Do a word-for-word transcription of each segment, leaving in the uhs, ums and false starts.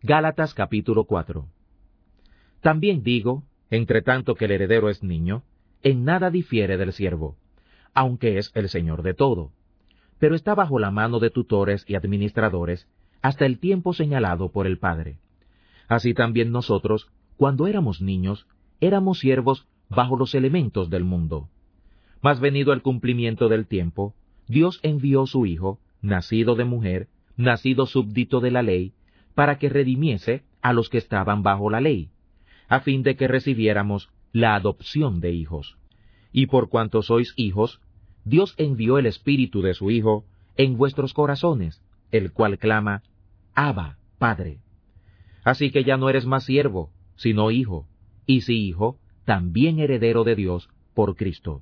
Gálatas capítulo cuatro. También digo, entre tanto que el heredero es niño, en nada difiere del siervo, aunque es el señor de todo, pero está bajo la mano de tutores y administradores hasta el tiempo señalado por el Padre. Así también nosotros, cuando éramos niños, éramos siervos bajo los elementos del mundo. Mas venido el cumplimiento del tiempo, Dios envió su Hijo, nacido de mujer, nacido súbdito de la ley, para que redimiese a los que estaban bajo la ley, a fin de que recibiéramos la adopción de hijos. Y por cuanto sois hijos, Dios envió el Espíritu de su Hijo en vuestros corazones, el cual clama, Abba, Padre. Así que ya no eres más siervo, sino hijo, y si hijo, también heredero de Dios por Cristo.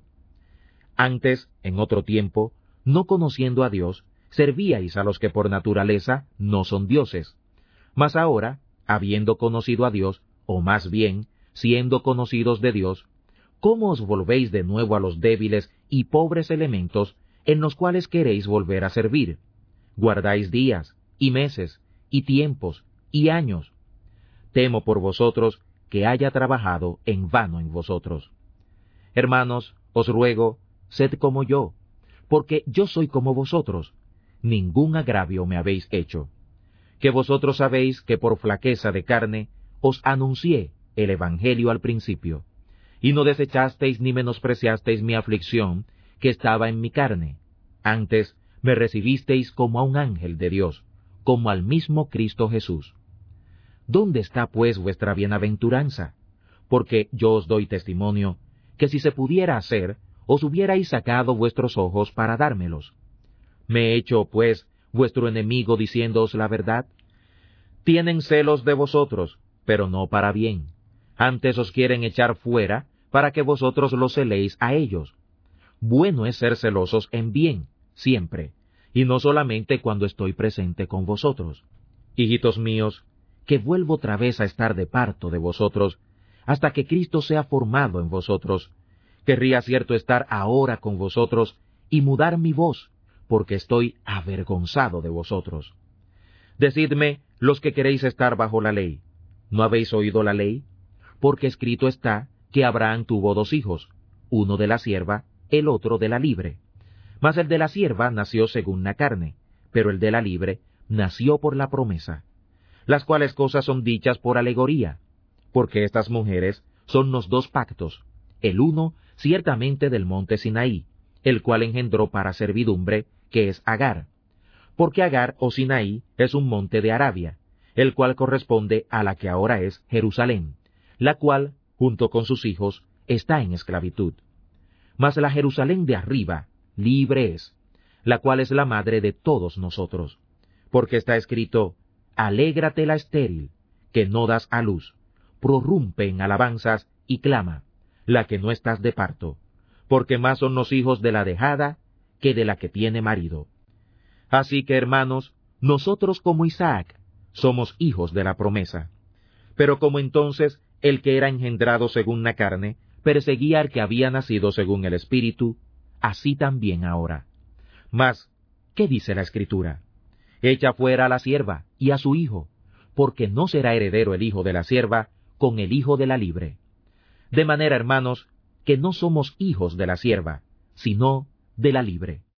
Antes, en otro tiempo, no conociendo a Dios, servíais a los que por naturaleza no son dioses. Mas ahora, habiendo conocido a Dios, o más bien, siendo conocidos de Dios, ¿cómo os volvéis de nuevo a los débiles y pobres elementos en los cuales queréis volver a servir? Guardáis días, y meses, y tiempos, y años. Temo por vosotros que haya trabajado en vano en vosotros. Hermanos, os ruego, sed como yo, porque yo soy como vosotros. Ningún agravio me habéis hecho. Que vosotros sabéis que por flaqueza de carne os anuncié el Evangelio al principio, y no desechasteis ni menospreciasteis mi aflicción que estaba en mi carne. Antes me recibisteis como a un ángel de Dios, como al mismo Cristo Jesús. ¿Dónde está pues vuestra bienaventuranza? Porque yo os doy testimonio, que si se pudiera hacer, os hubierais sacado vuestros ojos para dármelos. ¿Me he hecho, pues, vuestro enemigo diciéndoos la verdad? Tienen celos de vosotros, pero no para bien. Antes os quieren echar fuera, para que vosotros los celéis a ellos. Bueno es ser celosos en bien, siempre, y no solamente cuando estoy presente con vosotros. Hijitos míos, que vuelvo otra vez a estar de parto de vosotros, hasta que Cristo sea formado en vosotros. Querría cierto estar ahora con vosotros y mudar mi voz, porque estoy avergonzado de vosotros. Decidme, los que queréis estar bajo la ley, ¿no habéis oído la ley? Porque escrito está que Abraham tuvo dos hijos, uno de la sierva, el otro de la libre. Mas el de la sierva nació según la carne, pero el de la libre nació por la promesa. Las cuales cosas son dichas por alegoría, porque estas mujeres son los dos pactos, el uno ciertamente del monte Sinaí, el cual engendró para servidumbre, que es Agar. Porque Agar o Sinaí es un monte de Arabia, el cual corresponde a la que ahora es Jerusalén, la cual, junto con sus hijos, está en esclavitud. Mas la Jerusalén de arriba, libre es, la cual es la madre de todos nosotros. Porque está escrito, Alégrate la estéril, que no das a luz, prorrumpe en alabanzas y clama, la que no estás de parto, porque más son los hijos de la dejada que de la que tiene marido. Así que, hermanos, nosotros como Isaac, somos hijos de la promesa. Pero como entonces el que era engendrado según la carne, perseguía al que había nacido según el Espíritu, así también ahora. Mas, ¿qué dice la Escritura? Echa fuera a la sierva y a su hijo, porque no será heredero el hijo de la sierva con el hijo de la libre. De manera, hermanos, que no somos hijos de la sierva, sino de la libre.